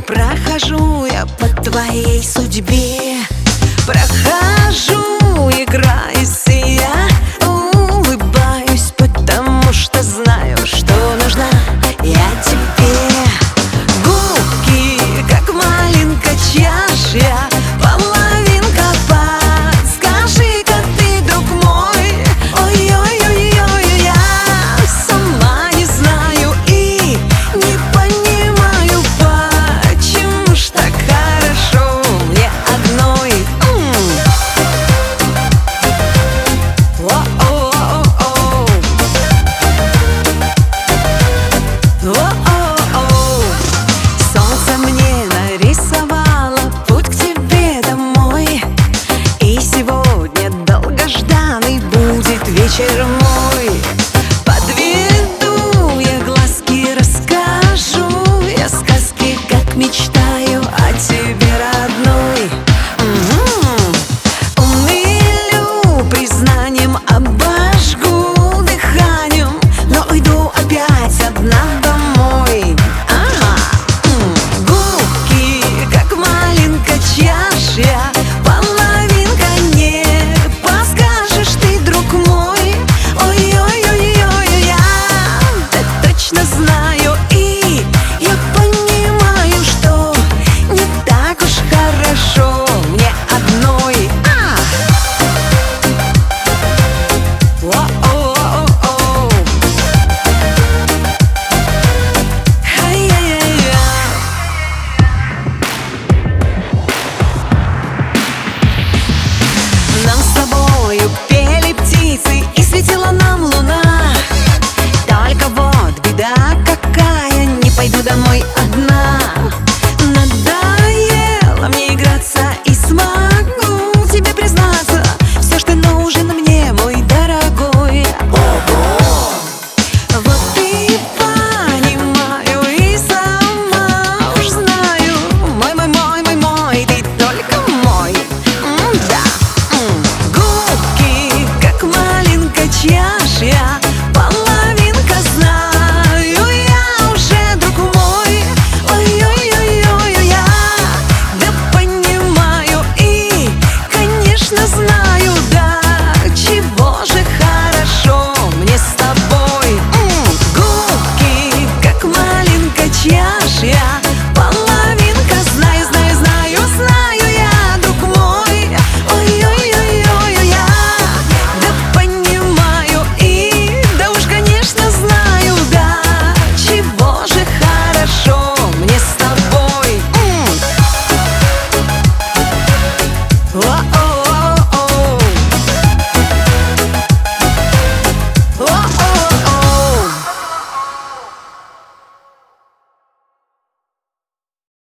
Прохожу я по твоей судьбе, прохожу, играюсь и я улыбаюсь, потому что знаю, что нужна я тебе. Губки, как малинка, чашья, половинка, подскажи-ка ты, друг мой. Ой-ой-ой-ой, я сама не знаю и не понимаю, почему ж так хорошо мне одной. Солнце мне нарисовало путь к тебе домой, и сегодня долгожданный будет вечер мой. Подведу я глазки, расскажу я сказки, как мечтаю о тебе, родной. Умилю признанием, обожгу дыханием, но уйду опять одна домой. Губки, как малинка, чашья, половинка, не подскажешь ты, друг мой. Ой-ой-ой-ой, я точно знаю и я понимаю, что не так уж хорошо мне одной. Нам с тобою пели птицы и светила нам луна. Только вот беда какая, не пойду домой одна.